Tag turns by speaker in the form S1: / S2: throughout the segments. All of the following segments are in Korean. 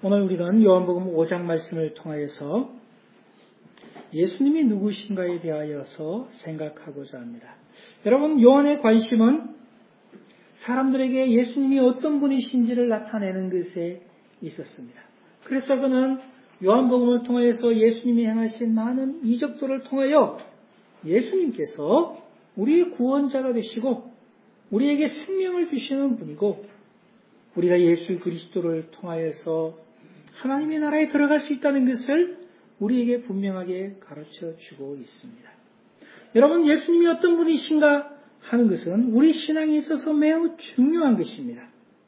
S1: 오늘 우리는 요한복음 5장 말씀을 통하여서 예수님이 누구신가에 대하여서 생각하고자 합니다. 여러분, 요한의 관심은 사람들에게 예수님이 어떤 분이신지를 나타내는 것에 있었습니다. 그래서 그는 요한복음을 통하여서 예수님이 행하신 많은 이적들을 통하여 예수님께서 우리의 구원자가 되시고 우리에게 생명을 주시는 분이고 우리가 예수 그리스도를 통하여서 하나님의 나라에 들어갈 수 있다는 것을 우리에게 분명하게 가르쳐 주고 있습니다. 여러분, 예수님이 어떤 분이신가 하는 것은 우리 신앙에 있어서 매우 중요한 것입니다.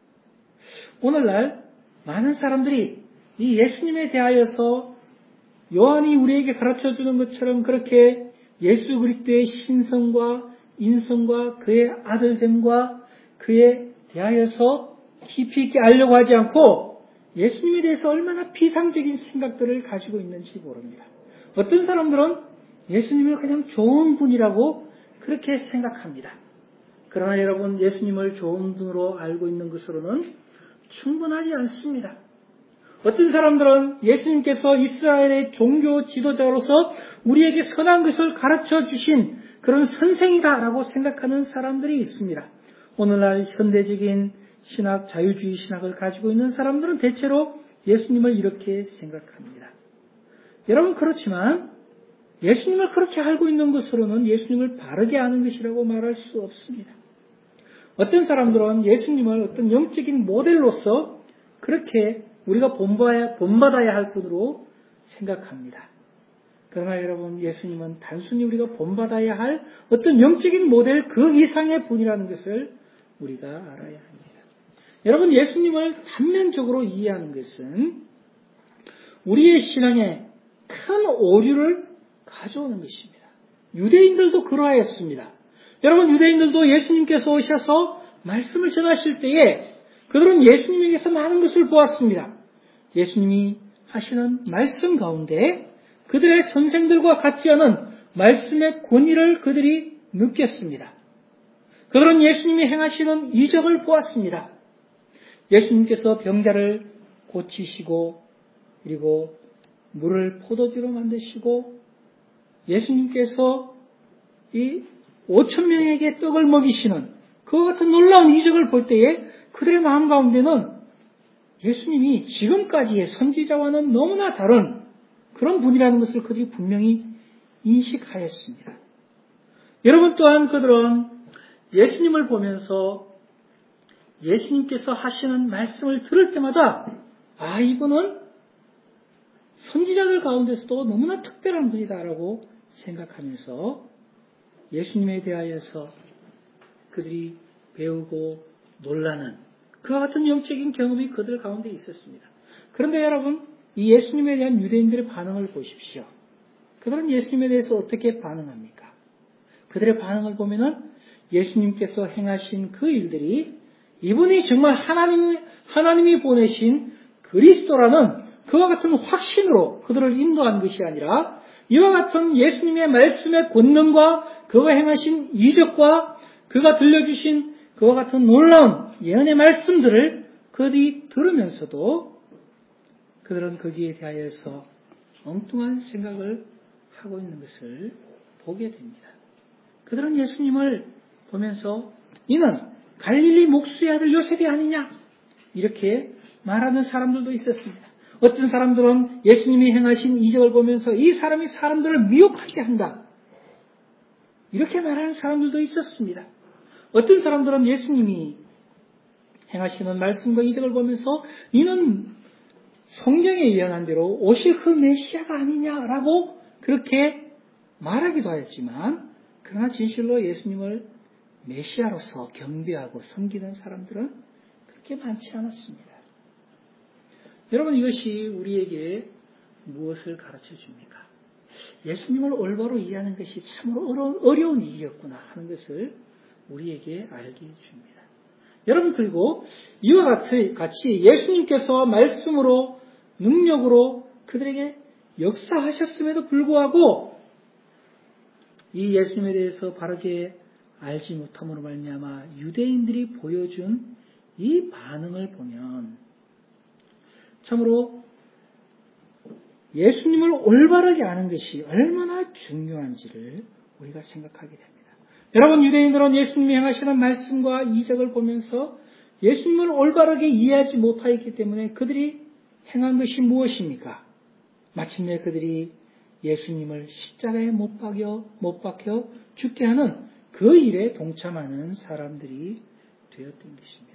S1: 오늘날 많은 사람들이 이 예수님에 대하여서 요한이 우리에게 가르쳐 주는 것처럼 그렇게 예수 그리스도의 신성과 인성과 그의 아들됨과 그에 대하여서 깊이 있게 알려고 하지 않고 예수님에 대해서 얼마나 비상적인 생각들을 가지고 있는지 모릅니다. 어떤 사람들은 예수님을 그냥 좋은 분이라고 그렇게 생각합니다. 그러나 여러분, 예수님을 좋은 분으로 알고 있는 것으로는 충분하지 않습니다. 어떤 사람들은 예수님께서 이스라엘의 종교 지도자로서 우리에게 선한 것을 가르쳐 주신 그런 선생이다라고 생각하는 사람들이 있습니다. 오늘날 현대적인 신학, 자유주의 신학을 가지고 있는 사람들은 대체로 예수님을 이렇게 생각합니다. 여러분, 그렇지만 예수님을 그렇게 알고 있는 것으로는 예수님을 바르게 아는 것이라고 말할 수 없습니다. 어떤 사람들은 예수님을 어떤 영적인 모델로서 그렇게 우리가 본받아야 할 분으로 생각합니다. 그러나 여러분, 예수님은 단순히 우리가 본받아야 할 어떤 영적인 모델 그 이상의 분이라는 것을 우리가 알아야 합니다. 여러분, 예수님을 단면적으로 이해하는 것은 우리의 신앙에 큰 오류를 가져오는 것입니다. 유대인들도 그러하였습니다. 여러분, 유대인들도 예수님께서 오셔서 말씀을 전하실 때에 그들은 예수님에게서 많은 것을 보았습니다. 예수님이 하시는 말씀 가운데 그들의 선생들과 같지 않은 말씀의 권위를 그들이 느꼈습니다. 그들은 예수님이 행하시는 이적을 보았습니다. 예수님께서 병자를 고치시고 그리고 물을 포도주로 만드시고 예수님께서 이 5,000명에게 떡을 먹이시는 그와 같은 놀라운 이적을 볼 때에 그들의 마음 가운데는 예수님이 지금까지의 선지자와는 너무나 다른 그런 분이라는 것을 그들이 분명히 인식하였습니다. 여러분, 또한 그들은 예수님을 보면서 예수님께서 하시는 말씀을 들을 때마다 이분은 선지자들 가운데서도 너무나 특별한 분이다라고 생각하면서 예수님에 대하여서 그들이 배우고 놀라는 그와 같은 영적인 경험이 그들 가운데 있었습니다. 그런데 여러분, 이 예수님에 대한 유대인들의 반응을 보십시오. 그들은 예수님에 대해서 어떻게 반응합니까? 그들의 반응을 보면은 예수님께서 행하신 그 일들이 이분이 정말 하나님이 보내신 그리스도라는 그와 같은 확신으로 그들을 인도한 것이 아니라 이와 같은 예수님의 말씀의 권능과 그가 행하신 이적과 그가 들려주신 그와 같은 놀라운 예언의 말씀들을 그들이 들으면서도 그들은 거기에 대하여서 엉뚱한 생각을 하고 있는 것을 보게 됩니다. 그들은 예수님을 보면서 이는 갈릴리 목수의 아들 요셉이 아니냐 이렇게 말하는 사람들도 있었습니다. 어떤 사람들은 예수님이 행하신 이적을 보면서 이 사람이 사람들을 미혹하게 한다 이렇게 말하는 사람들도 있었습니다. 어떤 사람들은 예수님이 행하시는 말씀과 이적을 보면서 이는 성경에 예언한 대로 오실 그 메시아가 아니냐라고 그렇게 말하기도 하였지만 그러나 진실로 예수님을 메시아로서 경배하고 섬기는 사람들은 그렇게 많지 않았습니다. 여러분, 이것이 우리에게 무엇을 가르쳐 줍니까? 예수님을 올바로 이해하는 것이 참으로 어려운 일이었구나 하는 것을 우리에게 알게 줍니다. 여러분, 그리고 이와 같이 예수님께서 말씀으로 능력으로 그들에게 역사하셨음에도 불구하고 이 예수님에 대해서 바르게 알지 못함으로 말미암아 유대인들이 보여준 이 반응을 보면 참으로 예수님을 올바르게 아는 것이 얼마나 중요한지를 우리가 생각하게 됩니다. 여러분, 유대인들은 예수님이 행하시는 말씀과 이적을 보면서 예수님을 올바르게 이해하지 못하였기 때문에 그들이 행한 것이 무엇입니까? 마침내 그들이 예수님을 십자가에 못 박혀 죽게 하는 그 일에 동참하는 사람들이 되었던 것입니다.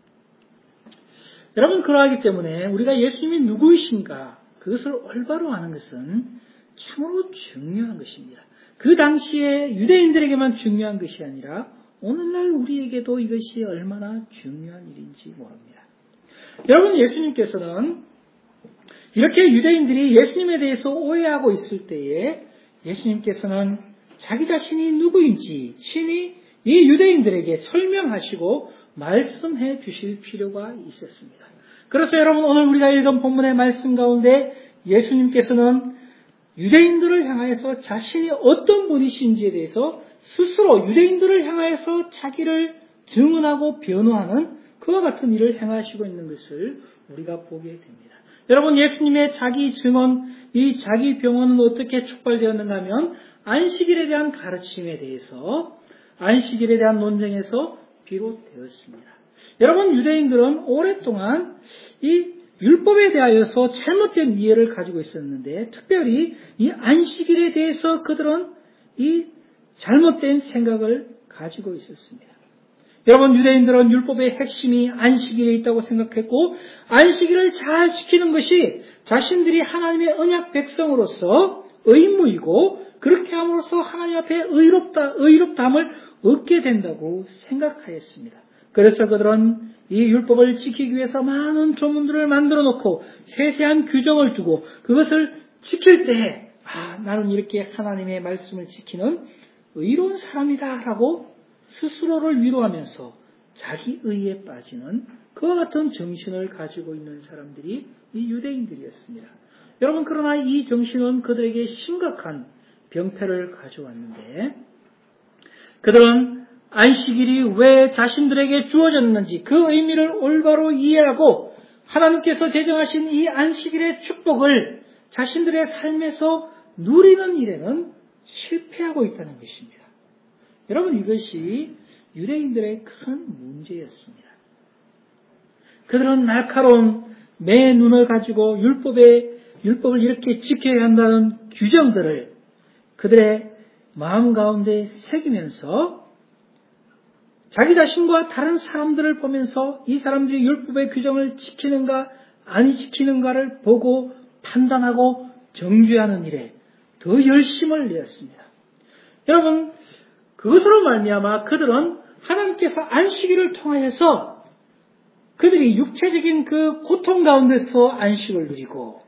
S1: 여러분, 그러하기 때문에 우리가 예수님이 누구이신가 그것을 올바로 아는 것은 참으로 중요한 것입니다. 그 당시에 유대인들에게만 중요한 것이 아니라 오늘날 우리에게도 이것이 얼마나 중요한 일인지 모릅니다. 여러분, 예수님께서는 이렇게 유대인들이 예수님에 대해서 오해하고 있을 때에 예수님께서는 자기 자신이 누구인지 친히 이 유대인들에게 설명하시고 말씀해 주실 필요가 있었습니다. 그래서 여러분, 오늘 우리가 읽은 본문의 말씀 가운데 예수님께서는 유대인들을 향하여서 자신이 어떤 분이신지에 대해서 스스로 유대인들을 향하여서 자기를 증언하고 변호하는 그와 같은 일을 행하시고 있는 것을 우리가 보게 됩니다. 여러분, 예수님의 자기 증언, 이 자기 병언은 어떻게 촉발되었는가 하면 안식일에 대한 가르침에 대해서, 안식일에 대한 논쟁에서 비롯되었습니다. 여러분, 유대인들은 오랫동안 이 율법에 대하여서 잘못된 이해를 가지고 있었는데, 특별히 이 안식일에 대해서 그들은 이 잘못된 생각을 가지고 있었습니다. 여러분, 유대인들은 율법의 핵심이 안식일에 있다고 생각했고, 안식일을 잘 지키는 것이 자신들이 하나님의 언약 백성으로서 의무이고, 그렇게 함으로써 하나님 앞에 의롭다함을 얻게 된다고 생각하였습니다. 그래서 그들은 이 율법을 지키기 위해서 많은 조문들을 만들어 놓고 세세한 규정을 두고 그것을 지킬 때 나는 이렇게 하나님의 말씀을 지키는 의로운 사람이다 라고 스스로를 위로하면서 자기 의에 빠지는 그와 같은 정신을 가지고 있는 사람들이 이 유대인들이었습니다. 여러분, 그러나 이 정신은 그들에게 심각한 병폐를 가져왔는데, 그들은 안식일이 왜 자신들에게 주어졌는지 그 의미를 올바로 이해하고 하나님께서 제정하신 이 안식일의 축복을 자신들의 삶에서 누리는 일에는 실패하고 있다는 것입니다. 여러분, 이것이 유대인들의 큰 문제였습니다. 그들은 날카로운 매 눈을 가지고 율법을 이렇게 지켜야 한다는 규정들을 그들의 마음 가운데 새기면서 자기 자신과 다른 사람들을 보면서 이 사람들이 율법의 규정을 지키는가 아니 지키는가를 보고 판단하고 정죄하는 일에 더 열심을 내었습니다. 여러분, 그것으로 말미암아 그들은 하나님께서 안식일을 통하여서 그들이 육체적인 그 고통 가운데서 안식을 누리고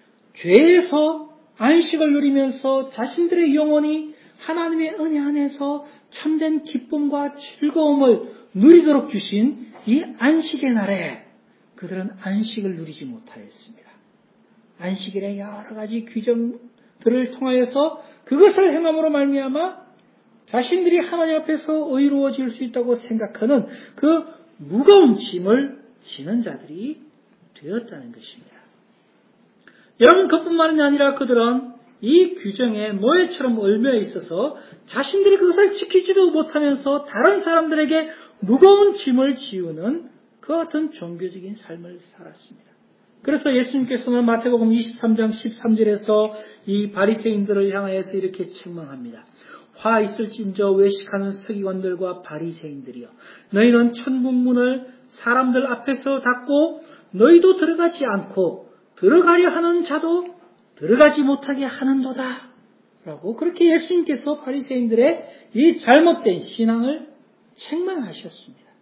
S1: 죄에서 안식을 누리면서 자신들의 영혼이 하나님의 은혜 안에서 참된 기쁨과 즐거움을 누리도록 주신 이 안식의 날에 그들은 안식을 누리지 못하였습니다. 안식일의 여러 가지 규정들을 통하여서 그것을 행함으로 말미암아 자신들이 하나님 앞에서 의로워질 수 있다고 생각하는 그 무거운 짐을 지는 자들이 되었다는 것입니다. 여러분, 그뿐만이 아니라 그들은 이 규정에 노예처럼 얽매여 있어서 자신들이 그것을 지키지도 못하면서 다른 사람들에게 무거운 짐을 지우는 그 같은 종교적인 삶을 살았습니다. 그래서 예수님께서는 마태복음 23장 13절에서 이 바리새인들을 향하여서 이렇게 책망합니다. 화 있을진저 외식하는 서기관들과 바리새인들이여, 너희는 천국문을 사람들 앞에서 닫고 너희도 들어가지 않고 들어가려 하는 자도 들어가지 못하게 하는도다 라고 그렇게 예수님께서 바리새인들의 이 잘못된 신앙을 책망하셨습니다.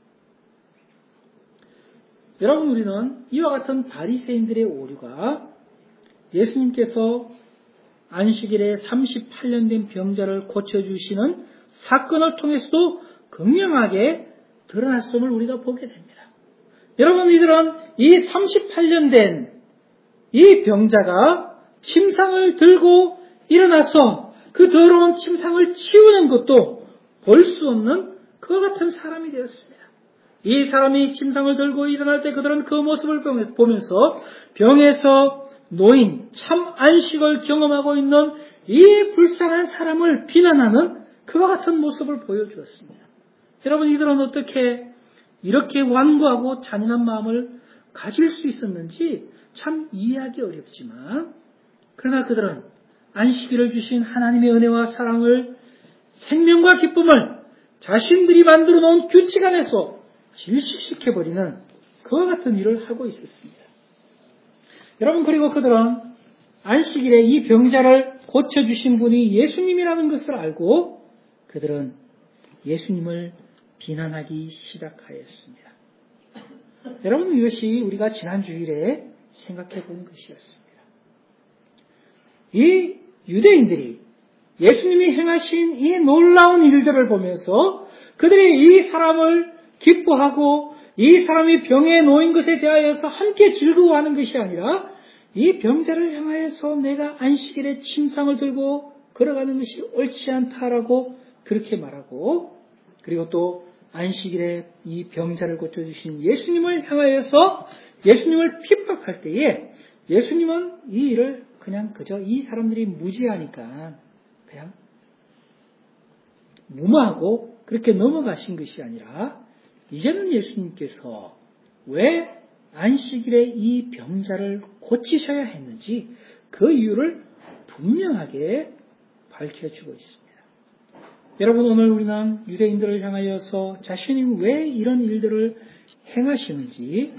S1: 여러분, 우리는 이와 같은 바리새인들의 오류가 예수님께서 안식일에 38년 된 병자를 고쳐주시는 사건을 통해서도 극명하게 드러났음을 우리가 보게 됩니다. 여러분, 이들은 이 38년 된 이 병자가 침상을 들고 일어나서 그 더러운 침상을 치우는 것도 볼 수 없는 그와 같은 사람이 되었습니다. 이 사람이 침상을 들고 일어날 때 그들은 그 모습을 보면서 병에서 노인, 참 안식을 경험하고 있는 이 불쌍한 사람을 비난하는 그와 같은 모습을 보여주었습니다. 여러분, 이들은 어떻게 이렇게 완고하고 잔인한 마음을 가질 수 있었는지 참 이해하기 어렵지만, 그러나 그들은 안식일을 주신 하나님의 은혜와 사랑을, 생명과 기쁨을 자신들이 만들어 놓은 규칙 안에서 질식시켜버리는 그와 같은 일을 하고 있었습니다. 여러분, 그리고 그들은 안식일에 이 병자를 고쳐주신 분이 예수님이라는 것을 알고 그들은 예수님을 비난하기 시작하였습니다. 여러분, 이것이 우리가 지난 주일에 생각해 본 것이었습니다. 이 유대인들이 예수님이 행하신 이 놀라운 일들을 보면서 그들이 이 사람을 기뻐하고 이 사람이 병에 놓인 것에 대하여서 함께 즐거워하는 것이 아니라 이 병자를 향하여서 내가 안식일에 침상을 들고 걸어가는 것이 옳지 않다라고 그렇게 말하고, 그리고 또 안식일에 이 병자를 고쳐주신 예수님을 향하여서 예수님을 핍박할 때에 예수님은 이 일을 그냥 그저 이 사람들이 무지하니까 그냥 무마하고 그렇게 넘어가신 것이 아니라 이제는 예수님께서 왜 안식일에 이 병자를 고치셔야 했는지 그 이유를 분명하게 밝혀주고 있습니다. 여러분, 오늘 우리는 유대인들을 향하여서 자신이 왜 이런 일들을 행하시는지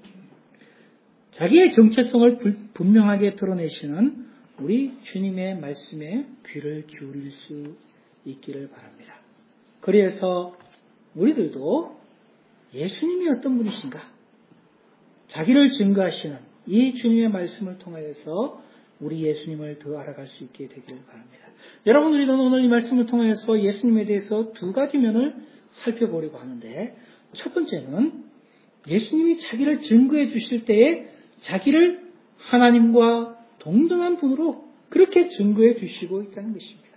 S1: 자기의 정체성을 분명하게 드러내시는 우리 주님의 말씀에 귀를 기울일 수 있기를 바랍니다. 그래서 우리들도 예수님이 어떤 분이신가, 자기를 증거하시는 이 주님의 말씀을 통하여서 우리 예수님을 더 알아갈 수 있게 되기를 바랍니다. 여러분, 우리는 오늘 이 말씀을 통하여서 예수님에 대해서 두 가지 면을 살펴보려고 하는데, 첫 번째는 예수님이 자기를 증거해 주실 때에 자기를 하나님과 동등한 분으로 그렇게 증거해 주시고 있다는 것입니다.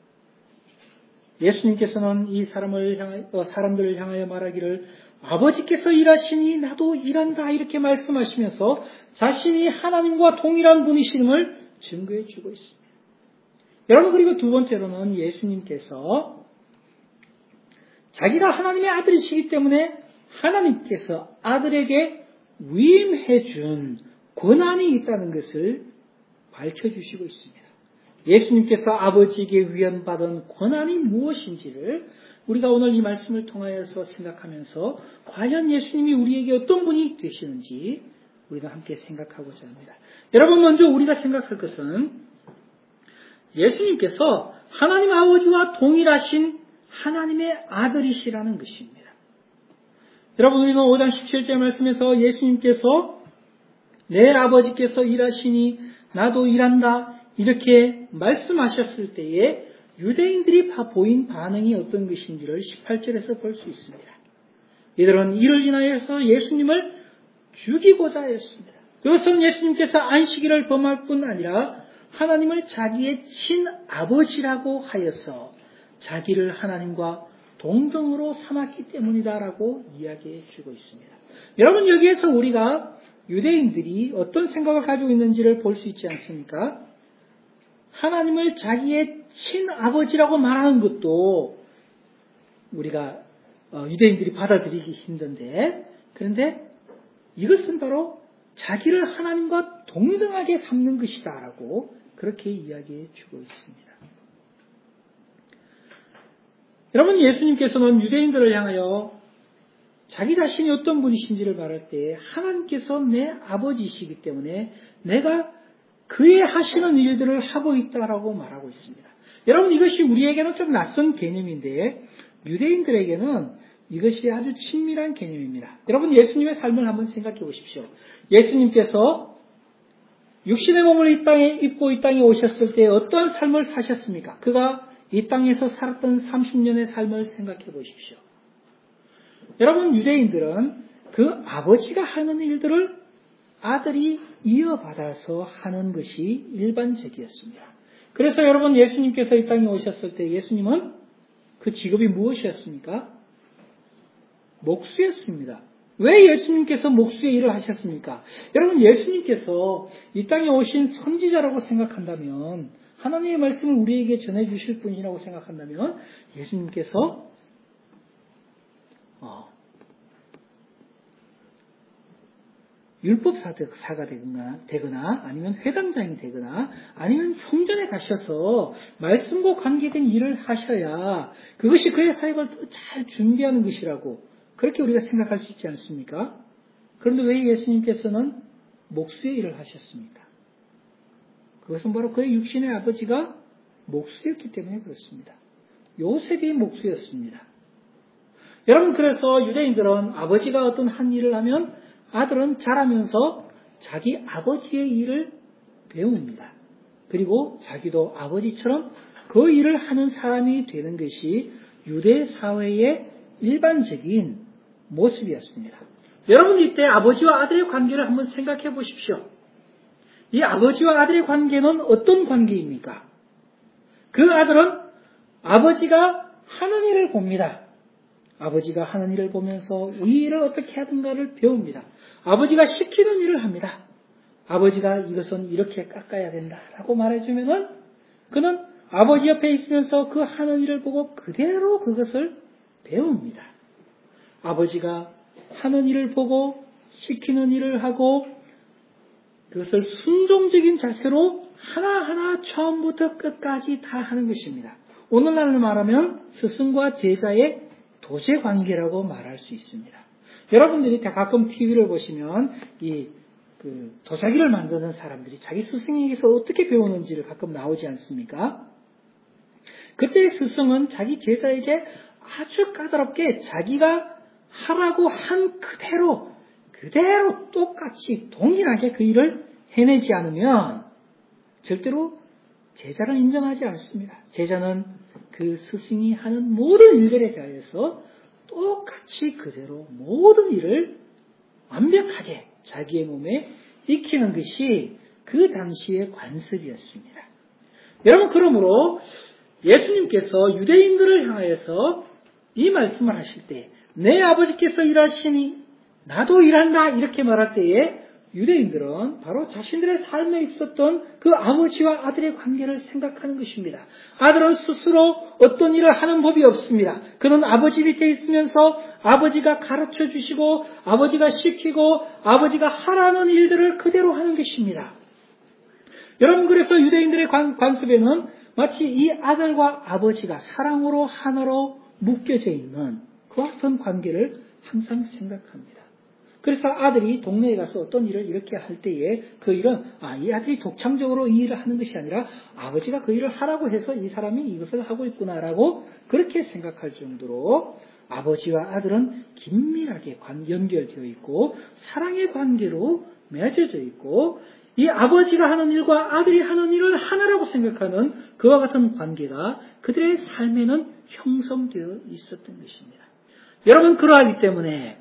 S1: 예수님께서는 이 사람들을 향하여 말하기를 아버지께서 일하시니 나도 일한다 이렇게 말씀하시면서 자신이 하나님과 동일한 분이심을 증거해 주고 있습니다. 여러분, 그리고 두 번째로는 예수님께서 자기가 하나님의 아들이시기 때문에 하나님께서 아들에게 위임해 준 권한이 있다는 것을 밝혀주시고 있습니다. 예수님께서 아버지에게 위임받은 권한이 무엇인지를 우리가 오늘 이 말씀을 통하여서 생각하면서 과연 예수님이 우리에게 어떤 분이 되시는지 우리가 함께 생각하고자 합니다. 여러분, 먼저 우리가 생각할 것은 예수님께서 하나님 아버지와 동일하신 하나님의 아들이시라는 것입니다. 여러분, 우리는 5장 17절 말씀에서 예수님께서 내 아버지께서 일하시니 나도 일한다 이렇게 말씀하셨을 때에 유대인들이 보인 반응이 어떤 것인지를 18절에서 볼 수 있습니다. 이들은 이를 인하여서 예수님을 죽이고자 했습니다. 이것은 예수님께서 안식일을 범할 뿐 아니라 하나님을 자기의 친아버지라고 하여서 자기를 하나님과 동등으로 삼았기 때문이다라고 이야기해 주고 있습니다. 여러분, 여기에서 우리가 유대인들이 어떤 생각을 가지고 있는지를 볼 수 있지 않습니까? 하나님을 자기의 친아버지라고 말하는 것도 우리가 유대인들이 받아들이기 힘든데, 그런데 이것은 바로 자기를 하나님과 동등하게 삼는 것이다라고 그렇게 이야기해 주고 있습니다. 여러분, 예수님께서는 유대인들을 향하여 자기 자신이 어떤 분이신지를 말할 때 하나님께서 내 아버지이시기 때문에 내가 그의 하시는 일들을 하고 있다라고 말하고 있습니다. 여러분, 이것이 우리에게는 좀 낯선 개념인데 유대인들에게는 이것이 아주 친밀한 개념입니다. 여러분, 예수님의 삶을 한번 생각해 보십시오. 예수님께서 육신의 몸을 이 땅에 입고 이 땅에 오셨을 때 어떤 삶을 사셨습니까? 그가 이 땅에서 살았던 30년의 삶을 생각해 보십시오. 여러분, 유대인들은 그 아버지가 하는 일들을 아들이 이어받아서 하는 것이 일반적이었습니다. 그래서 여러분, 예수님께서 이 땅에 오셨을 때 예수님은 그 직업이 무엇이었습니까? 목수였습니다. 왜 예수님께서 목수의 일을 하셨습니까? 여러분, 예수님께서 이 땅에 오신 선지자라고 생각한다면, 하나님의 말씀을 우리에게 전해주실 분이라고 생각한다면, 예수님께서 율법사가 되거나 아니면 회당장이 되거나 아니면 성전에 가셔서 말씀과 관계된 일을 하셔야 그것이 그의 사역을 더 잘 준비하는 것이라고 그렇게 우리가 생각할 수 있지 않습니까? 그런데 왜 예수님께서는 목수의 일을 하셨습니까? 그것은 바로 그의 육신의 아버지가 목수였기 때문에 그렇습니다. 요셉이 목수였습니다. 여러분, 그래서 유대인들은 아버지가 어떤 한 일을 하면 아들은 자라면서 자기 아버지의 일을 배웁니다. 그리고 자기도 아버지처럼 그 일을 하는 사람이 되는 것이 유대 사회의 일반적인 모습이었습니다. 여러분, 이때 아버지와 아들의 관계를 한번 생각해 보십시오. 이 아버지와 아들의 관계는 어떤 관계입니까? 그 아들은 아버지가 하는 일을 봅니다. 아버지가 하는 일을 보면서 이 일을 어떻게 하든가를 배웁니다. 아버지가 시키는 일을 합니다. 아버지가 이것은 이렇게 깎아야 된다라고 말해주면은 그는 아버지 옆에 있으면서 그 하는 일을 보고 그대로 그것을 배웁니다. 아버지가 하는 일을 보고 시키는 일을 하고 그것을 순종적인 자세로 하나하나 처음부터 끝까지 다 하는 것입니다. 오늘날로 말하면 스승과 제자의 도제 관계라고 말할 수 있습니다. 여러분들이 가끔 TV를 보시면 도자기를 만드는 사람들이 자기 스승에게서 어떻게 배우는지를 가끔 나오지 않습니까? 그때 스승은 자기 제자에게 아주 까다롭게 자기가 하라고 한 그대로 똑같이 동일하게 그 일을 해내지 않으면 절대로 제자를 인정하지 않습니다. 제자는 그 스승이 하는 모든 일들에 대해서 똑같이 그대로 모든 일을 완벽하게 자기의 몸에 익히는 것이 그 당시의 관습이었습니다. 여러분, 그러므로 예수님께서 유대인들을 향하여서 이 말씀을 하실 때 내 아버지께서 일하시니 나도 일한다 이렇게 말할 때에 유대인들은 바로 자신들의 삶에 있었던 그 아버지와 아들의 관계를 생각하는 것입니다. 아들은 스스로 어떤 일을 하는 법이 없습니다. 그는 아버지 밑에 있으면서 아버지가 가르쳐 주시고 아버지가 시키고 아버지가 하라는 일들을 그대로 하는 것입니다. 여러분, 그래서 유대인들의 관습에는 마치 이 아들과 아버지가 사랑으로 하나로 묶여져 있는 그와 같은 관계를 항상 생각합니다. 그래서 아들이 동네에 가서 어떤 일을 이렇게 할 때에 그 일은 이 아들이 독창적으로 이 일을 하는 것이 아니라 아버지가 그 일을 하라고 해서 이 사람이 이것을 하고 있구나라고 그렇게 생각할 정도로 아버지와 아들은 긴밀하게 연결되어 있고 사랑의 관계로 맺어져 있고 이 아버지가 하는 일과 아들이 하는 일을 하나라고 생각하는 그와 같은 관계가 그들의 삶에는 형성되어 있었던 것입니다. 여러분, 그러하기 때문에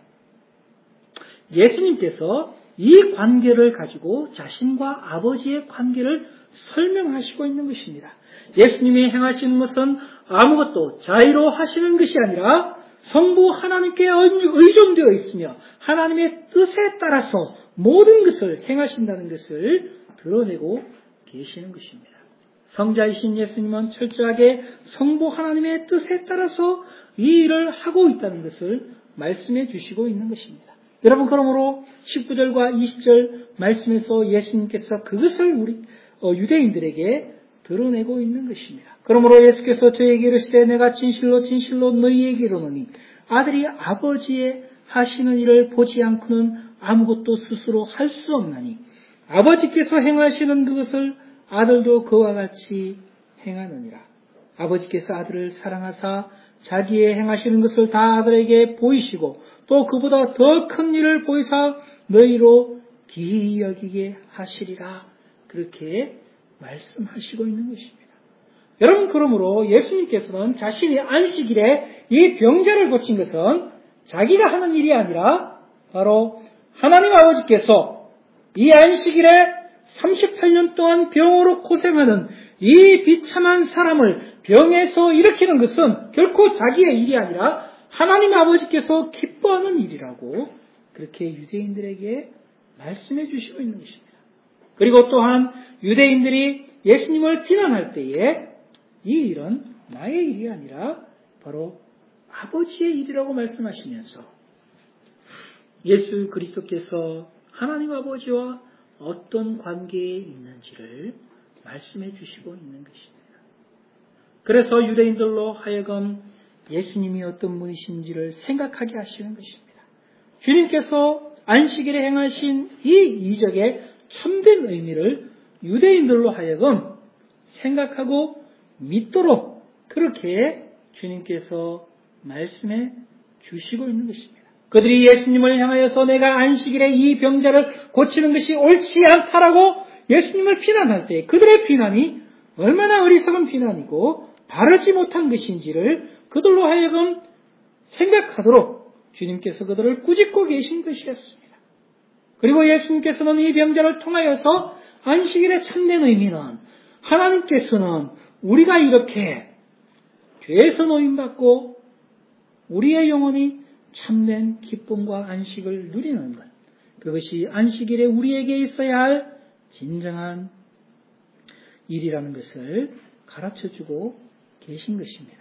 S1: 예수님께서 이 관계를 가지고 자신과 아버지의 관계를 설명하시고 있는 것입니다. 예수님이 행하시는 것은 아무것도 자의로 하시는 것이 아니라 성부 하나님께 의존되어 있으며 하나님의 뜻에 따라서 모든 것을 행하신다는 것을 드러내고 계시는 것입니다. 성자이신 예수님은 철저하게 성부 하나님의 뜻에 따라서 이 일을 하고 있다는 것을 말씀해 주시고 있는 것입니다. 여러분, 그러므로 19절과 20절 말씀에서 예수님께서 그것을 우리 유대인들에게 드러내고 있는 것입니다. 그러므로 예수께서 저에게 이르시되 내가 진실로 진실로 너희에게 이르노니 아들이 아버지의 하시는 일을 보지 않고는 아무것도 스스로 할 수 없나니 아버지께서 행하시는 그것을 아들도 그와 같이 행하느니라. 아버지께서 아들을 사랑하사 자기의 행하시는 것을 다 아들에게 보이시고 또 그보다 더 큰 일을 보이사 너희로 기이 여기게 하시리라. 그렇게 말씀하시고 있는 것입니다. 여러분, 그러므로 예수님께서는 자신이 안식일에 이 병자를 고친 것은 자기가 하는 일이 아니라 바로 하나님 아버지께서 이 안식일에 38년 동안 병으로 고생하는 이 비참한 사람을 병에서 일으키는 것은 결코 자기의 일이 아니라 하나님 아버지께서 기뻐하는 일이라고 그렇게 유대인들에게 말씀해 주시고 있는 것입니다. 그리고 또한 유대인들이 예수님을 비난할 때에 이 일은 나의 일이 아니라 바로 아버지의 일이라고 말씀하시면서 예수 그리스도께서 하나님 아버지와 어떤 관계에 있는지를 말씀해 주시고 있는 것입니다. 그래서 유대인들로 하여금 예수님이 어떤 분이신지를 생각하게 하시는 것입니다. 주님께서 안식일에 행하신 이 이적의 참된 의미를 유대인들로 하여금 생각하고 믿도록 그렇게 주님께서 말씀해 주시고 있는 것입니다. 그들이 예수님을 향하여서 내가 안식일에 이 병자를 고치는 것이 옳지 않다라고 예수님을 비난할 때 그들의 비난이 얼마나 어리석은 비난이고 바르지 못한 것인지를 그들로 하여금 생각하도록 주님께서 그들을 꾸짖고 계신 것이었습니다. 그리고 예수님께서는 이 병자를 통하여서 안식일의 참된 의미는 하나님께서는 우리가 이렇게 죄에서 노임받고 우리의 영혼이 참된 기쁨과 안식을 누리는 것, 그것이 안식일에 우리에게 있어야 할 진정한 일이라는 것을 가르쳐주고 계신 것입니다.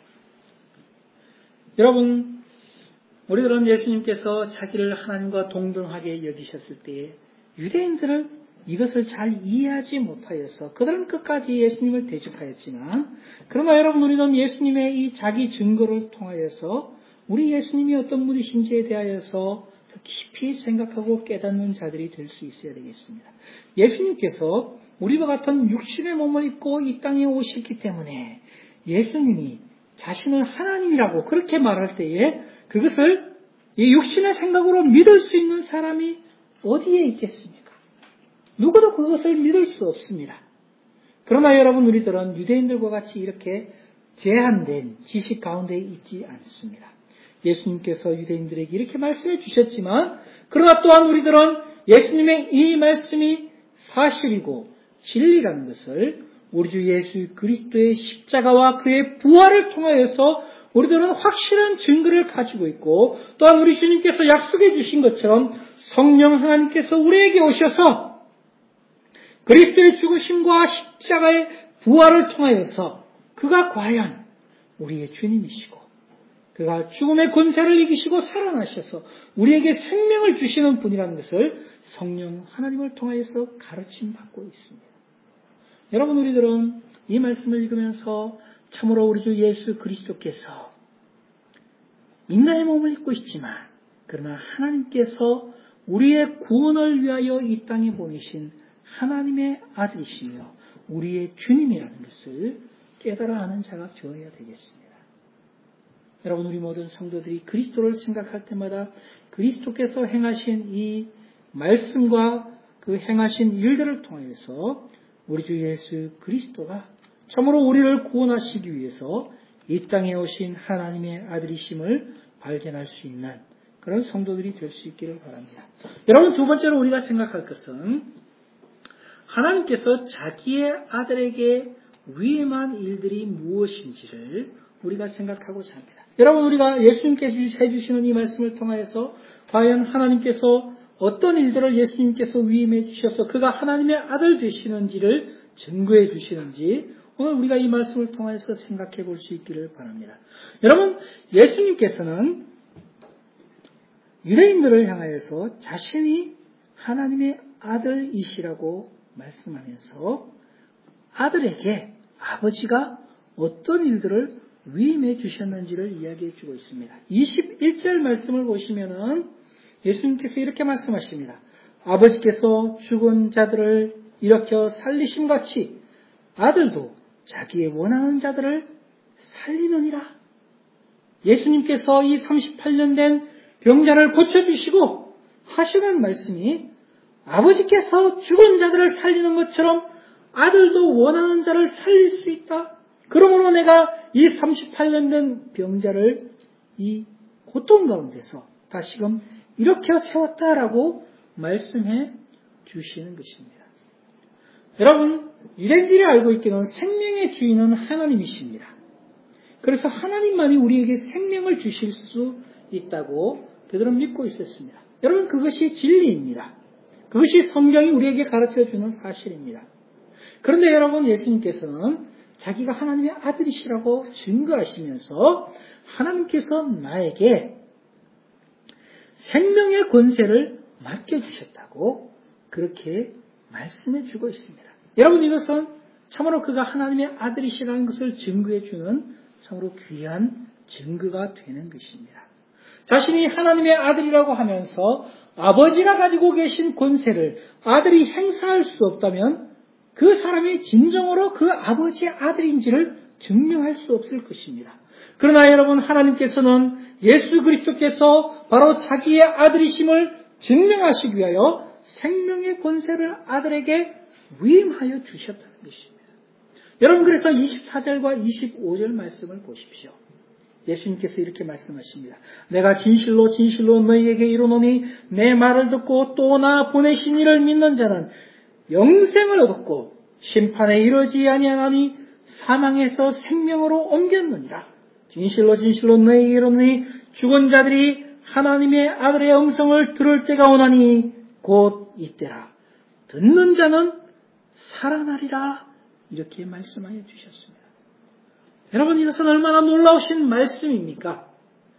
S1: 여러분, 우리들은 예수님께서 자기를 하나님과 동등하게 여기셨을 때에 유대인들은 이것을 잘 이해하지 못하여서 그들은 끝까지 예수님을 대적하였지만, 그러나 여러분, 우리는 예수님의 이 자기 증거를 통하여서 우리 예수님이 어떤 분이신지에 대하여서 더 깊이 생각하고 깨닫는 자들이 될 수 있어야 되겠습니다. 예수님께서 우리와 같은 육신의 몸을 입고 이 땅에 오셨기 때문에 예수님이 자신을 하나님이라고 그렇게 말할 때에 그것을 이 육신의 생각으로 믿을 수 있는 사람이 어디에 있겠습니까? 누구도 그것을 믿을 수 없습니다. 그러나 여러분, 우리들은 유대인들과 같이 이렇게 제한된 지식 가운데 있지 않습니다. 예수님께서 유대인들에게 이렇게 말씀해 주셨지만, 그러나 또한 우리들은 예수님의 이 말씀이 사실이고 진리라는 것을 우리 주 예수 그리스도의 십자가와 그의 부활을 통하여서 우리들은 확실한 증거를 가지고 있고, 또한 우리 주님께서 약속해 주신 것처럼 성령 하나님께서 우리에게 오셔서 그리스도의 죽으심과 십자가의 부활을 통하여서 그가 과연 우리의 주님이시고 그가 죽음의 권세를 이기시고 살아나셔서 우리에게 생명을 주시는 분이라는 것을 성령 하나님을 통하여서 가르침 받고 있습니다. 여러분, 우리들은 이 말씀을 읽으면서 참으로 우리 주 예수 그리스도께서 인간의 몸을 입고 있지만 그러나 하나님께서 우리의 구원을 위하여 이 땅에 보내신 하나님의 아들이시며 우리의 주님이라는 것을 깨달아 하는 자가 되어야 되겠습니다. 여러분, 우리 모든 성도들이 그리스도를 생각할 때마다 그리스도께서 행하신 이 말씀과 그 행하신 일들을 통해서 우리 주 예수 그리스도가 참으로 우리를 구원하시기 위해서 이 땅에 오신 하나님의 아들이심을 발견할 수 있는 그런 성도들이 될 수 있기를 바랍니다. 여러분, 두 번째로 우리가 생각할 것은 하나님께서 자기의 아들에게 위임한 일들이 무엇인지를 우리가 생각하고자 합니다. 여러분, 우리가 예수님께서 해주시는 이 말씀을 통하여서 과연 하나님께서 어떤 일들을 예수님께서 위임해 주셔서 그가 하나님의 아들 되시는지를 증거해 주시는지 오늘 우리가 이 말씀을 통해서 생각해 볼 수 있기를 바랍니다. 여러분, 예수님께서는 유대인들을 향하여서 자신이 하나님의 아들이시라고 말씀하면서 아들에게 아버지가 어떤 일들을 위임해 주셨는지를 이야기해 주고 있습니다. 21절 말씀을 보시면은 예수님께서 이렇게 말씀하십니다. 아버지께서 죽은 자들을 일으켜 살리심 같이 아들도 자기의 원하는 자들을 살리느니라. 예수님께서 이 38년 된 병자를 고쳐주시고 하시는 말씀이 아버지께서 죽은 자들을 살리는 것처럼 아들도 원하는 자를 살릴 수 있다. 그러므로 내가 이 38년 된 병자를 이 고통 가운데서 다시금 일으켜 세웠다라고 말씀해 주시는 것입니다. 여러분, 유대인들이 알고 있기는 생명의 주인은 하나님이십니다. 그래서 하나님만이 우리에게 생명을 주실 수 있다고 그들은 믿고 있었습니다. 여러분, 그것이 진리입니다. 그것이 성경이 우리에게 가르쳐주는 사실입니다. 그런데 여러분, 예수님께서는 자기가 하나님의 아들이시라고 증거하시면서 하나님께서 나에게 생명의 권세를 맡겨주셨다고 그렇게 말씀해 주고 있습니다. 여러분, 이것은 참으로 그가 하나님의 아들이시라는 것을 증거해 주는 참으로 귀한 증거가 되는 것입니다. 자신이 하나님의 아들이라고 하면서 아버지가 가지고 계신 권세를 아들이 행사할 수 없다면 그 사람이 진정으로 그 아버지의 아들인지를 증명할 수 없을 것입니다. 그러나 여러분, 하나님께서는 예수 그리스도께서 바로 자기의 아들이심을 증명하시기 위하여 생명의 권세를 아들에게 위임하여 주셨다는 것입니다. 여러분, 그래서 24절과 25절 말씀을 보십시오. 예수님께서 이렇게 말씀하십니다. 내가 진실로 진실로 너희에게 이르노니 내 말을 듣고 또 나 보내신 이를 믿는 자는 영생을 얻었고 심판에 이르지 아니하나니 사망에서 생명으로 옮겼느니라. 진실로 진실로 너희에게 이르노니 죽은 자들이 하나님의 아들의 음성을 들을 때가 오나니 곧 이때라. 듣는 자는 살아나리라. 이렇게 말씀하여 주셨습니다. 여러분, 이것은 얼마나 놀라우신 말씀입니까?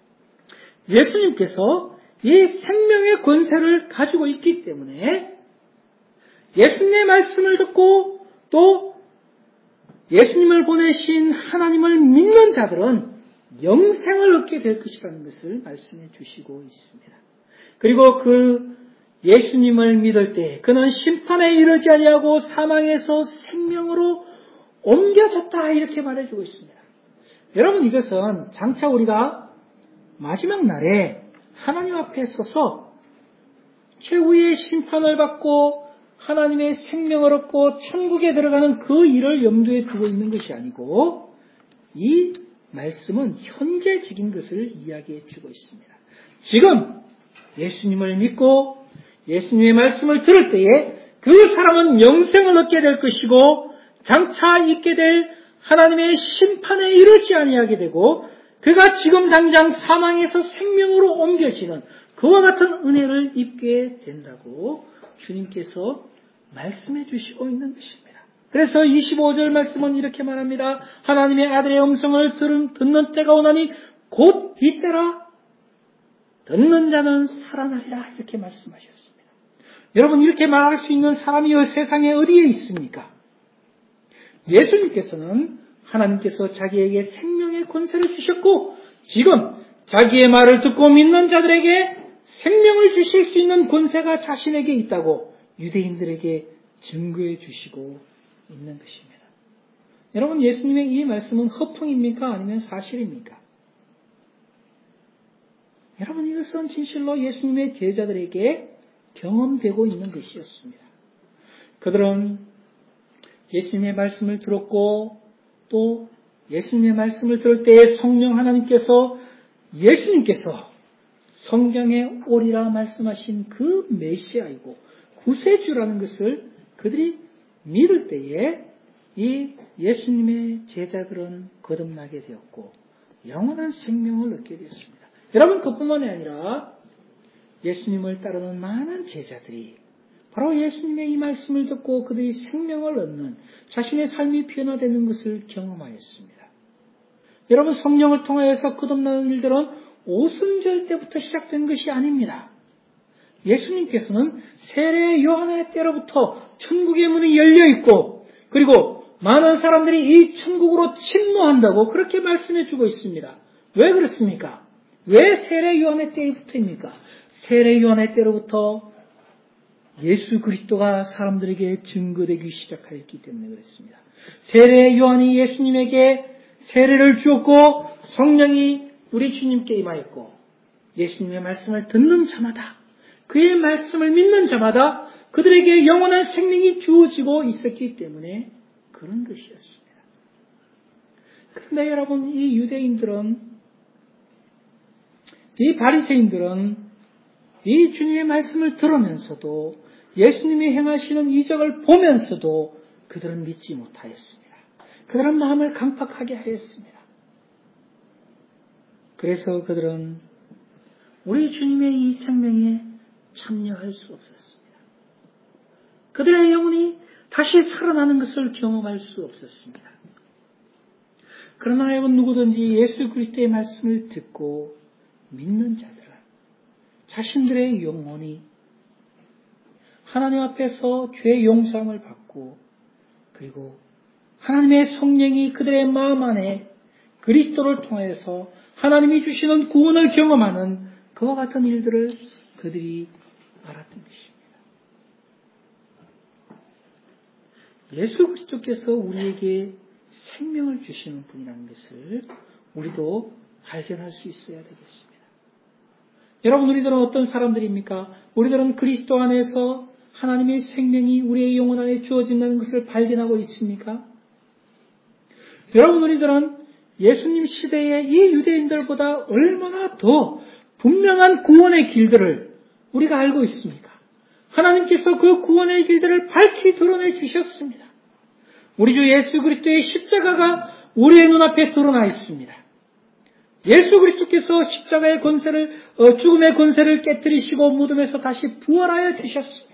S1: 예수님께서 이 생명의 권세를 가지고 있기 때문에 예수님의 말씀을 듣고 또 예수님을 보내신 하나님을 믿는 자들은 영생을 얻게 될 것이라는 것을 말씀해 주시고 있습니다. 그리고 그 예수님을 믿을 때 그는 심판에 이르지 아니하고 사망에서 생명으로 옮겨졌다, 이렇게 말해주고 있습니다. 여러분, 이것은 장차 우리가 마지막 날에 하나님 앞에 서서 최후의 심판을 받고 하나님의 생명을 얻고 천국에 들어가는 그 일을 염두에 두고 있는 것이 아니고 이 말씀은 현재적인 것을 이야기해 주고 있습니다. 지금 예수님을 믿고 예수님의 말씀을 들을 때에 그 사람은 영생을 얻게 될 것이고 장차 있게 될 하나님의 심판에 이르지 아니하게 되고 그가 지금 당장 사망에서 생명으로 옮겨지는 그와 같은 은혜를 입게 된다고 주님께서 말씀해 주시고 있는 것입니다. 그래서 25절 말씀은 이렇게 말합니다. 하나님의 아들의 음성을 듣는 때가 오나니 곧 이때라. 듣는 자는 살아나리라. 이렇게 말씀하셨습니다. 여러분, 이렇게 말할 수 있는 사람이 이 세상에 어디에 있습니까? 예수님께서는 하나님께서 자기에게 생명의 권세를 주셨고 지금 자기의 말을 듣고 믿는 자들에게 생명을 주실 수 있는 권세가 자신에게 있다고 유대인들에게 증거해 주시고 있는 것입니다. 여러분, 예수님의 이 말씀은 허풍입니까? 아니면 사실입니까? 여러분, 이것은 진실로 예수님의 제자들에게 경험되고 있는 것이었습니다. 그들은 예수님의 말씀을 들었고 또 예수님의 말씀을 들을 때에 성령 하나님께서 예수님께서 성경에 오리라 말씀하신 그 메시아이고 구세주라는 것을 그들이 믿을 때에 이 예수님의 제자들은 거듭나게 되었고 영원한 생명을 얻게 되었습니다. 여러분, 그뿐만이 아니라 예수님을 따르는 많은 제자들이 바로 예수님의 이 말씀을 듣고 그들이 생명을 얻는 자신의 삶이 변화되는 것을 경험하였습니다. 여러분, 성령을 통하여서 거듭나는 일들은 오순절 때부터 시작된 것이 아닙니다. 예수님께서는 세례 요한의 때로부터 천국의 문이 열려 있고 그리고 많은 사람들이 이 천국으로 침노한다고 그렇게 말씀해 주고 있습니다. 왜 그렇습니까? 왜 세례 요한의 때부터입니까? 세례 요한의 때로부터 예수 그리스도가 사람들에게 증거되기 시작하였기 때문에 그렇습니다. 세례 요한이 예수님에게 세례를 주었고 성령이 우리 주님께 임하였고 예수님의 말씀을 듣는 자마다 그의 말씀을 믿는 자마다 그들에게 영원한 생명이 주어지고 있었기 때문에 그런 것이었습니다. 그런데 여러분, 이 유대인들은 이 바리새인들은 이 주님의 말씀을 들으면서도 예수님이 행하시는 이적을 보면서도 그들은 믿지 못하였습니다. 그들은 마음을 강팍하게 하였습니다. 그래서 그들은 우리 주님의 이 생명에 참여할 수 없었습니다. 그들의 영혼이 다시 살아나는 것을 경험할 수 없었습니다. 그러나 여러분, 누구든지 예수 그리스도의 말씀을 듣고 믿는 자들은 자신들의 영혼이 하나님 앞에서 죄 용서함을 받고, 그리고 하나님의 성령이 그들의 마음 안에 그리스도를 통해서 하나님이 주시는 구원을 경험하는 그와 같은 일들을 그들이 알았던 것입니다. 예수 그리스도께서 우리에게 생명을 주시는 분이라는 것을 우리도 발견할 수 있어야 되겠습니다. 여러분, 우리들은 어떤 사람들입니까? 우리들은 그리스도 안에서 하나님의 생명이 우리의 영혼 안에 주어진다는 것을 발견하고 있습니까? 여러분, 우리들은 예수님 시대의 이 유대인들보다 얼마나 더 분명한 구원의 길들을 우리가 알고 있습니까? 하나님께서 그 구원의 길들을 밝히 드러내 주셨습니다. 우리 주 예수 그리스도의 십자가가 우리의 눈앞에 드러나 있습니다. 예수 그리스도께서 십자가의 권세를, 죽음의 권세를 깨뜨리시고 무덤에서 다시 부활하여 주셨습니다.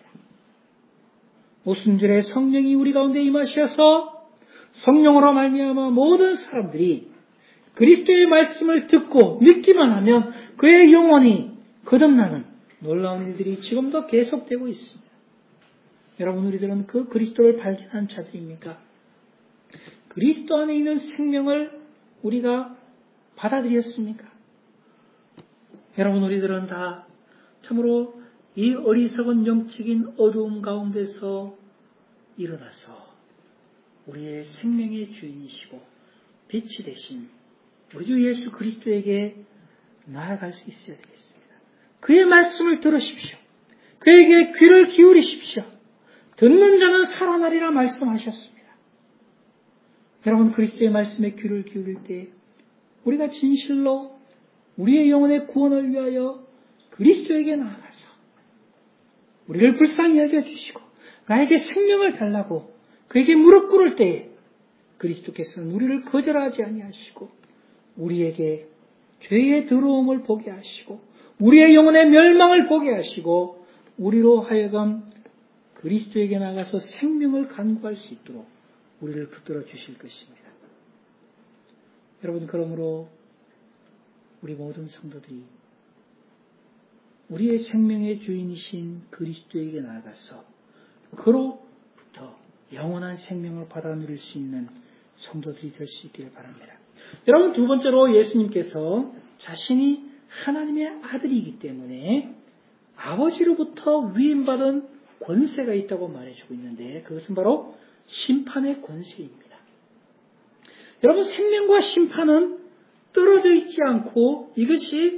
S1: 오순절에 성령이 우리 가운데 임하셔서 성령으로 말미암아 모든 사람들이 그리스도의 말씀을 듣고 믿기만 하면 그의 영혼이 거듭나는 놀라운 일들이 지금도 계속되고 있습니다. 여러분, 우리들은 그 그리스도를 발견한 자들입니까? 그리스도 안에 있는 생명을 우리가 받아들였습니까? 여러분, 우리들은 다 참으로 이 어리석은 영적인 어두움 가운데서 일어나서 우리의 생명의 주인이시고 빛이 되신 우리 주 예수 그리스도에게 나아갈 수 있어야 되겠습니다. 그의 말씀을 들으십시오. 그에게 귀를 기울이십시오. 듣는 자는 살아나리라 말씀하셨습니다. 여러분, 그리스도의 말씀에 귀를 기울일 때 우리가 진실로 우리의 영혼의 구원을 위하여 그리스도에게 나아가서 우리를 불쌍히 여겨주시고 나에게 생명을 달라고 그에게 무릎 꿇을 때에 그리스도께서는 우리를 거절하지 아니하시고 우리에게 죄의 더러움을 보게 하시고 우리의 영혼의 멸망을 보게 하시고 우리로 하여금 그리스도에게 나가서 생명을 간구할 수 있도록 우리를 붙들어 주실 것입니다. 여러분, 그러므로 우리 모든 성도들이 우리의 생명의 주인이신 그리스도에게 나아가서 그로부터 영원한 생명을 받아 누릴 수 있는 성도들이 될 수 있기를 바랍니다. 여러분, 두 번째로 예수님께서 자신이 하나님의 아들이기 때문에 아버지로부터 위임받은 권세가 있다고 말해주고 있는데 그것은 바로 심판의 권세입니다. 여러분, 생명과 심판은 떨어져 있지 않고 이것이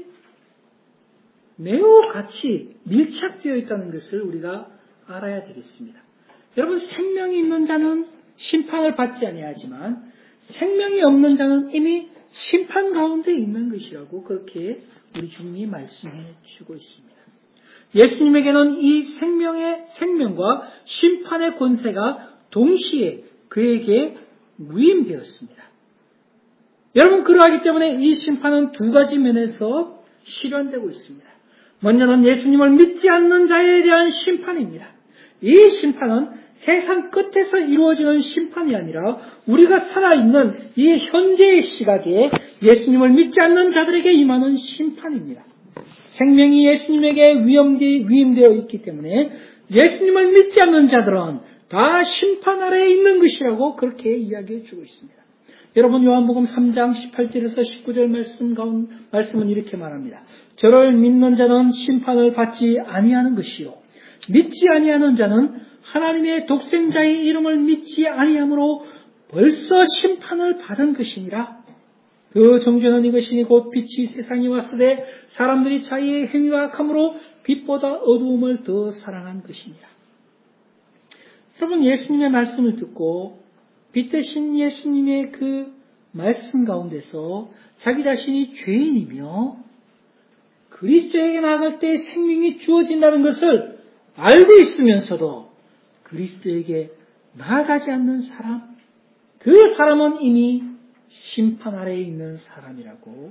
S1: 매우 같이 밀착되어 있다는 것을 우리가 알아야 되겠습니다. 여러분, 생명이 있는 자는 심판을 받지 아니하지만 생명이 없는 자는 이미 심판 가운데 있는 것이라고 그렇게 우리 주님이 말씀해 주고 있습니다. 예수님에게는 이 생명과 심판의 권세가 동시에 그에게 위임되었습니다. 여러분, 그러하기 때문에 이 심판은 두 가지 면에서 실현되고 있습니다. 먼저는 예수님을 믿지 않는 자에 대한 심판입니다. 이 심판은 세상 끝에서 이루어지는 심판이 아니라 우리가 살아있는 이 현재의 시각에 예수님을 믿지 않는 자들에게 임하는 심판입니다. 생명이 예수님에게 위임되어 있기 때문에 예수님을 믿지 않는 자들은 다 심판 아래에 있는 것이라고 그렇게 이야기해 주고 있습니다. 여러분, 요한복음 3장 18절에서 19절 말씀은 이렇게 말합니다. 저를 믿는 자는 심판을 받지 아니하는 것이요 믿지 아니하는 자는 하나님의 독생자의 이름을 믿지 아니함으로 벌써 심판을 받은 것이니라. 그 정죄는 이것이니 곧 빛이 세상에 왔으되 사람들이 자기의 행위가 악함으로 빛보다 어두움을 더 사랑한 것이니라. 여러분, 예수님의 말씀을 듣고 빛 대신 예수님의 그 말씀 가운데서 자기 자신이 죄인이며 그리스도에게 나아갈 때 생명이 주어진다는 것을 알고 있으면서도 그리스도에게 나아가지 않는 사람, 그 사람은 이미 심판 아래에 있는 사람이라고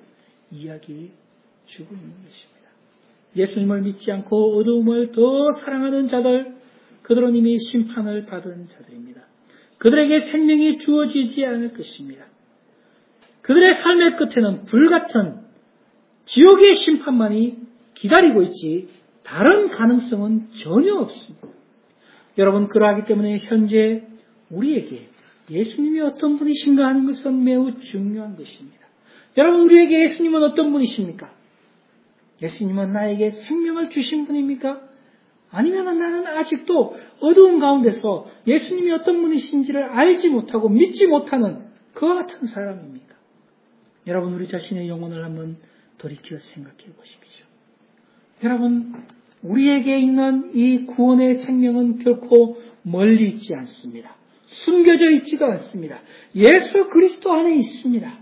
S1: 이야기해 주고 있는 것입니다. 예수님을 믿지 않고 어두움을 더 사랑하는 자들, 그들은 이미 심판을 받은 자들입니다. 그들에게 생명이 주어지지 않을 것입니다. 그들의 삶의 끝에는 불같은 지옥의 심판만이 기다리고 있지 다른 가능성은 전혀 없습니다. 여러분, 그러하기 때문에 현재 우리에게 예수님이 어떤 분이신가 하는 것은 매우 중요한 것입니다. 여러분, 우리에게 예수님은 어떤 분이십니까? 예수님은 나에게 생명을 주신 분입니까? 아니면 나는 아직도 어두운 가운데서 예수님이 어떤 분이신지를 알지 못하고 믿지 못하는 그와 같은 사람입니까? 여러분, 우리 자신의 영혼을 한번 돌이켜 생각해 보십시오. 여러분, 우리에게 있는 이 구원의 생명은 결코 멀리 있지 않습니다. 숨겨져 있지도 않습니다. 예수 그리스도 안에 있습니다.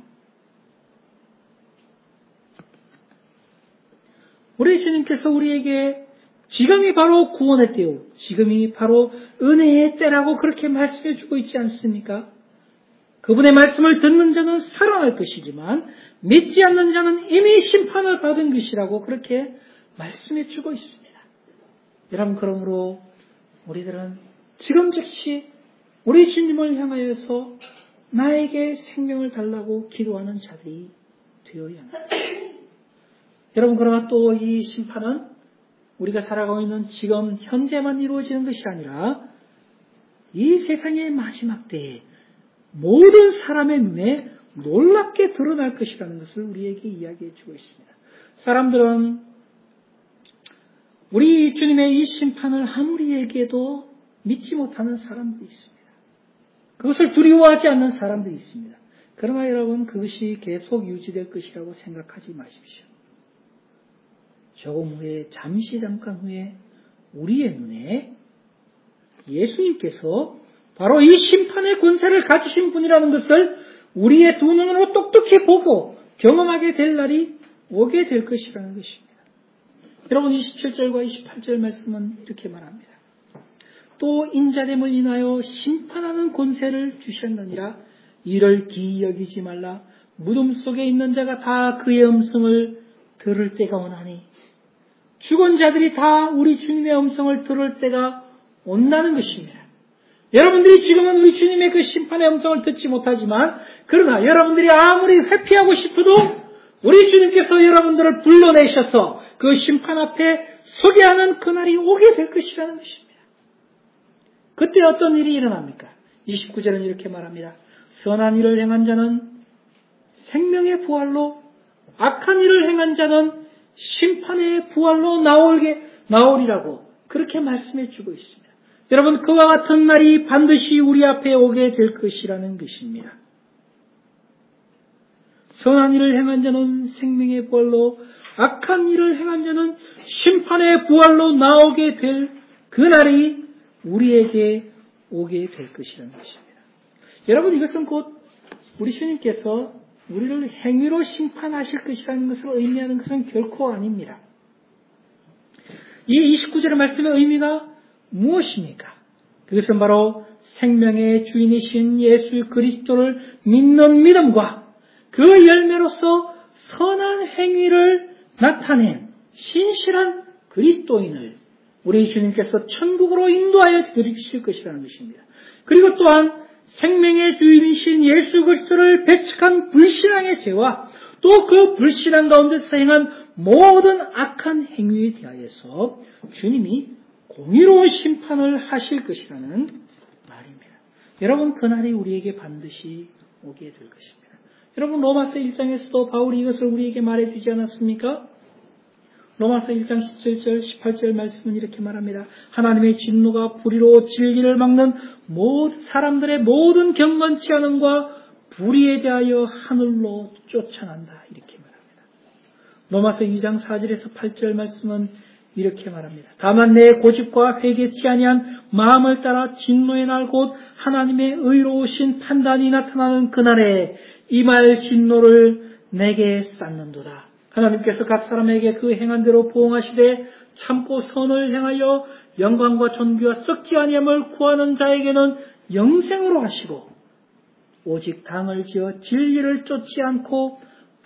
S1: 우리 주님께서 우리에게 지금이 바로 구원의 때요, 지금이 바로 은혜의 때라고 그렇게 말씀해 주고 있지 않습니까? 그분의 말씀을 듣는 자는 살아날 것이지만 믿지 않는 자는 이미 심판을 받은 것이라고 그렇게 말씀해 주고 있습니다. 여러분, 그러므로 우리들은 지금 즉시 우리 주님을 향하여서 나에게 생명을 달라고 기도하는 자들이 되어야 합니다. 여러분, 그러나 또 이 심판은 우리가 살아가고 있는 지금 현재만 이루어지는 것이 아니라 이 세상의 마지막 때에 모든 사람의 눈에 놀랍게 드러날 것이라는 것을 우리에게 이야기해 주고 있습니다. 사람들은 우리 주님의 이 심판을 아무리 얘기해도 믿지 못하는 사람도 있습니다. 그것을 두려워하지 않는 사람도 있습니다. 그러나 여러분, 그것이 계속 유지될 것이라고 생각하지 마십시오. 조금 후에, 잠깐 후에 우리의 눈에 예수님께서 바로 이 심판의 권세를 가지신 분이라는 것을 우리의 두 눈으로 똑똑히 보고 경험하게 될 날이 오게 될 것이라는 것입니다. 여러분, 27절과 28절 말씀은 이렇게 말합니다. 또 인자됨을 인하여 심판하는 권세를 주셨느니라. 이를 기이 여기지 말라. 무덤 속에 있는 자가 다 그의 음성을 들을 때가 오나니, 죽은 자들이 다 우리 주님의 음성을 들을 때가 온다는 것입니다. 여러분들이 지금은 우리 주님의 그 심판의 음성을 듣지 못하지만, 그러나 여러분들이 아무리 회피하고 싶어도 우리 주님께서 여러분들을 불러내셔서 그 심판 앞에 서게 하는 그날이 오게 될 것이라는 것입니다. 그때 어떤 일이 일어납니까? 29절은 이렇게 말합니다. 선한 일을 행한 자는 생명의 부활로, 악한 일을 행한 자는 심판의 부활로 나오리라고 그렇게 말씀해 주고 있습니다. 여러분, 그와 같은 날이 반드시 우리 앞에 오게 될 것이라는 것입니다. 선한 일을 행한 자는 생명의 부활로, 악한 일을 행한 자는 심판의 부활로 나오게 될 그날이 우리에게 오게 될 것이라는 것입니다. 여러분, 이것은 곧 우리 주님께서 우리를 행위로 심판하실 것이라는 것을 의미하는 것은 결코 아닙니다. 이 29절의 말씀의 의미가 무엇입니까? 그것은 바로 생명의 주인이신 예수 그리스도를 믿는 믿음과 그 열매로서 선한 행위를 나타낸 신실한 그리스도인을 우리 주님께서 천국으로 인도하여 드리실 것이라는 것입니다. 그리고 또한 생명의 주인이신 예수 그리스도를 배척한 불신앙의 죄와 또 그 불신앙 가운데서 행한 모든 악한 행위에 대하여서 주님이 공의로운 심판을 하실 것이라는 말입니다. 여러분, 그날이 우리에게 반드시 오게 될 것입니다. 여러분, 로마서 1장에서도 바울이 이것을 우리에게 말해주지 않았습니까? 로마서 1장 17절, 18절 말씀은 이렇게 말합니다. 하나님의 진노가 불의로 진리를 막는 사람들의 모든 경건치 않음과 불의에 대하여 하늘로 쫓아난다. 이렇게 말합니다. 로마서 2장 4절에서 8절 말씀은 이렇게 말합니다. 다만 내 고집과 회개치 아니한 마음을 따라 진노의 날 곧 하나님의 의로우신 판단이 나타나는 그날에 임할 진노를 내게 쌓는도다. 하나님께서 각 사람에게 그 행한 대로 보응하시되 참고 선을 행하여 영광과 존귀와 썩지 아니함을 구하는 자에게는 영생으로 하시고 오직 당을 지어 진리를 쫓지 않고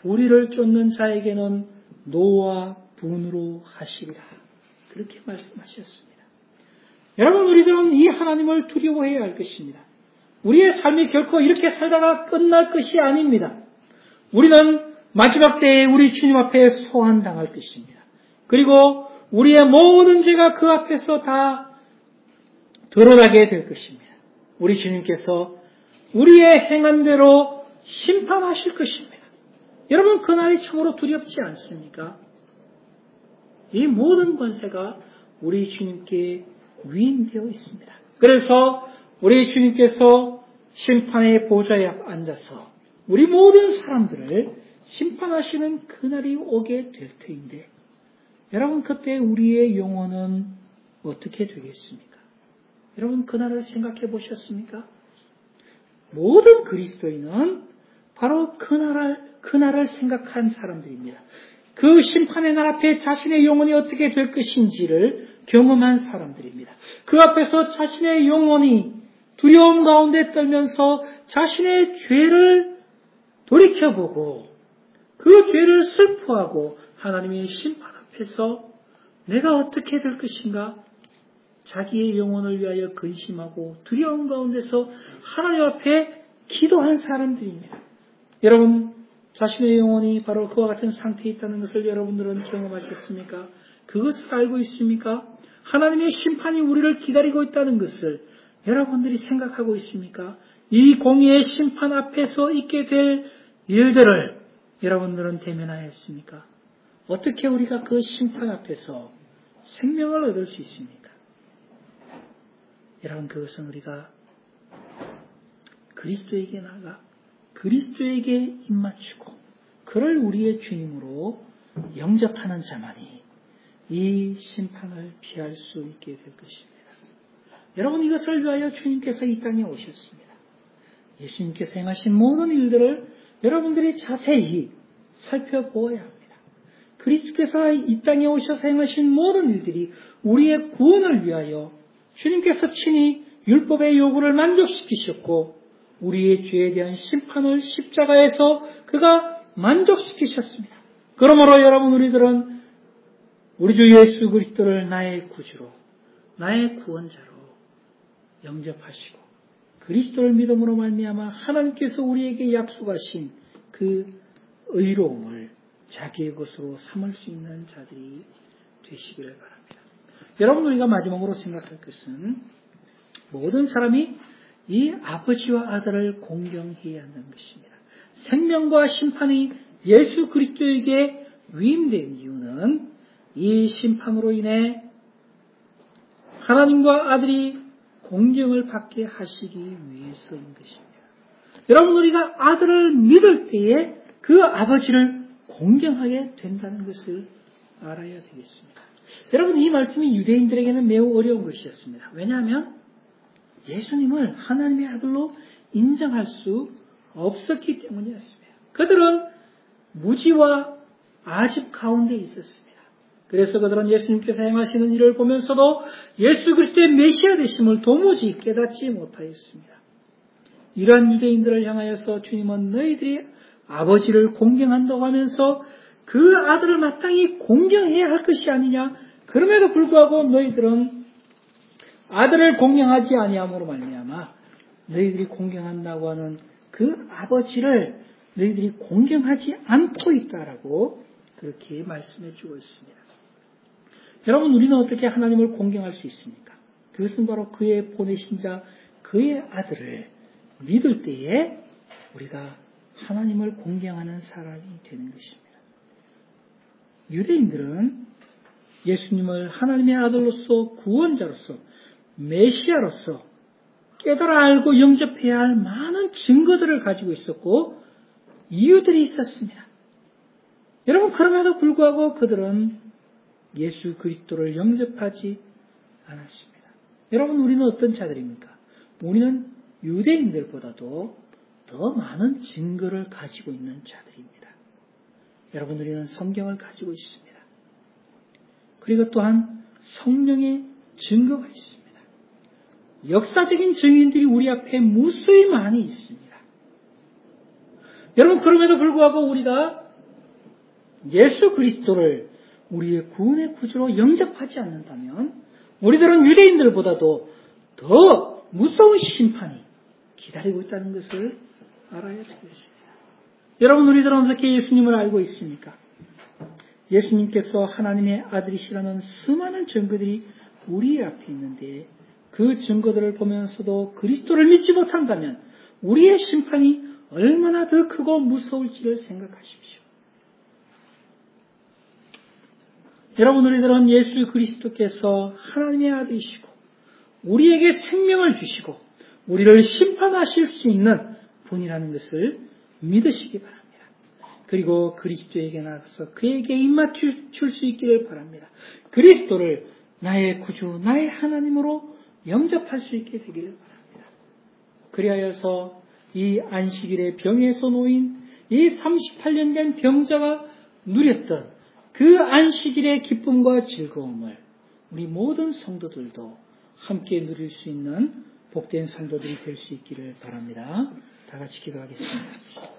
S1: 우리를 쫓는 자에게는 노와 분으로 하시리라. 그렇게 말씀하셨습니다. 여러분, 우리들은 이 하나님을 두려워해야 할 것입니다. 우리의 삶이 결코 이렇게 살다가 끝날 것이 아닙니다. 우리는 마지막 때에 우리 주님 앞에 소환당할 것입니다. 그리고 우리의 모든 죄가 그 앞에서 다 드러나게 될 것입니다. 우리 주님께서 우리의 행한 대로 심판하실 것입니다. 여러분, 그날이 참으로 두렵지 않습니까? 이 모든 권세가 우리 주님께 위임되어 있습니다. 그래서 우리 주님께서 심판의 보좌에 앉아서 우리 모든 사람들을 심판하시는 그날이 오게 될 터인데, 여러분, 그때 우리의 영혼은 어떻게 되겠습니까? 여러분, 그날을 생각해 보셨습니까? 모든 그리스도인은 바로 그날을 생각한 사람들입니다. 그 심판의 날 앞에 자신의 영혼이 어떻게 될 것인지를 경험한 사람들입니다. 그 앞에서 자신의 영혼이 두려움 가운데 떨면서 자신의 죄를 돌이켜보고 그 죄를 슬퍼하고 하나님의 심판 앞에서 내가 어떻게 될 것인가? 자기의 영혼을 위하여 근심하고 두려움 가운데서 하나님 앞에 기도한 사람들입니다. 여러분, 자신의 영혼이 바로 그와 같은 상태에 있다는 것을 여러분들은 경험하셨습니까? 그것을 알고 있습니까? 하나님의 심판이 우리를 기다리고 있다는 것을 여러분들이 생각하고 있습니까? 이 공의의 심판 앞에서 있게 될 일들을 여러분들은 대면하였습니까? 어떻게 우리가 그 심판 앞에서 생명을 얻을 수 있습니까? 여러분, 그것은 우리가 그리스도에게 나가 그리스도에게 입맞추고 그를 우리의 주님으로 영접하는 자만이 이 심판을 피할 수 있게 될 것입니다. 여러분, 이것을 위하여 주님께서 이 땅에 오셨습니다. 예수님께서 행하신 모든 일들을 여러분들이 자세히 살펴보아야 합니다. 그리스도께서 이 땅에 오셔서 행하신 모든 일들이 우리의 구원을 위하여 주님께서 친히 율법의 요구를 만족시키셨고 우리의 죄에 대한 심판을 십자가에서 그가 만족시키셨습니다. 그러므로 여러분, 우리들은 우리 주 예수 그리스도를 나의 구주로, 나의 구원자로 영접하시고 그리스도를 믿음으로 말미암아 하나님께서 우리에게 약속하신 그 의로움을 자기의 것으로 삼을 수 있는 자들이 되시기를 바랍니다. 여러분, 우리가 마지막으로 생각할 것은 모든 사람이 이 아버지와 아들을 공경해야 하는 것입니다. 생명과 심판이 예수 그리스도에게 위임된 이유는 이 심판으로 인해 하나님과 아들이 공경을 받게 하시기 위해서인 것입니다. 여러분, 우리가 아들을 믿을 때에 그 아버지를 공경하게 된다는 것을 알아야 되겠습니다. 여러분, 이 말씀이 유대인들에게는 매우 어려운 것이었습니다. 왜냐하면 예수님을 하나님의 아들로 인정할 수 없었기 때문이었습니다. 그들은 무지와 아집 가운데 있었습니다. 그래서 그들은 예수님께서 행하시는 일을 보면서도 예수 그리스도의 메시아 되심을 도무지 깨닫지 못하였습니다. 이러한 유대인들을 향하여서 주님은 너희들이 아버지를 공경한다고 하면서 그 아들을 마땅히 공경해야 할 것이 아니냐? 그럼에도 불구하고 너희들은 아들을 공경하지 아니함으로 말미암아 너희들이 공경한다고 하는 그 아버지를 너희들이 공경하지 않고 있다라고 그렇게 말씀해 주고 있습니다. 여러분, 우리는 어떻게 하나님을 공경할 수 있습니까? 그것은 바로 그의 보내신 자, 그의 아들을 믿을 때에 우리가 하나님을 공경하는 사람이 되는 것입니다. 유대인들은 예수님을 하나님의 아들로서 구원자로서 메시아로서 깨달아 알고 영접해야 할 많은 증거들을 가지고 있었고 이유들이 있었습니다. 여러분, 그럼에도 불구하고 그들은 예수 그리스도를 영접하지 않았습니다. 여러분, 우리는 어떤 자들입니까? 우리는 유대인들보다도 더 많은 증거를 가지고 있는 자들입니다. 여러분, 우리는 성경을 가지고 있습니다. 그리고 또한 성령의 증거가 있습니다. 역사적인 증인들이 우리 앞에 무수히 많이 있습니다. 여러분, 그럼에도 불구하고 우리가 예수 그리스도를 우리의 구원의 구주로 영접하지 않는다면 우리들은 유대인들보다도 더 무서운 심판이 기다리고 있다는 것을 알아야 되겠습니다. 여러분, 우리들은 어떻게 예수님을 알고 있습니까? 예수님께서 하나님의 아들이시라는 수많은 증거들이 우리 앞에 있는데 그 증거들을 보면서도 그리스도를 믿지 못한다면 우리의 심판이 얼마나 더 크고 무서울지를 생각하십시오. 여러분, 우리들은 예수 그리스도께서 하나님의 아들이시고 우리에게 생명을 주시고 우리를 심판하실 수 있는 분이라는 것을 믿으시기 바랍니다. 그리고 그리스도에게 나가서 그에게 입맞출 수 있기를 바랍니다. 그리스도를 나의 구주, 나의 하나님으로 영접할 수 있게 되기를 바랍니다. 그리하여서 이 안식일의 병에서 놓인 이 38년 된 병자가 누렸던 그 안식일의 기쁨과 즐거움을 우리 모든 성도들도 함께 누릴 수 있는 복된 성도들이 될 수 있기를 바랍니다. 다 같이 기도하겠습니다.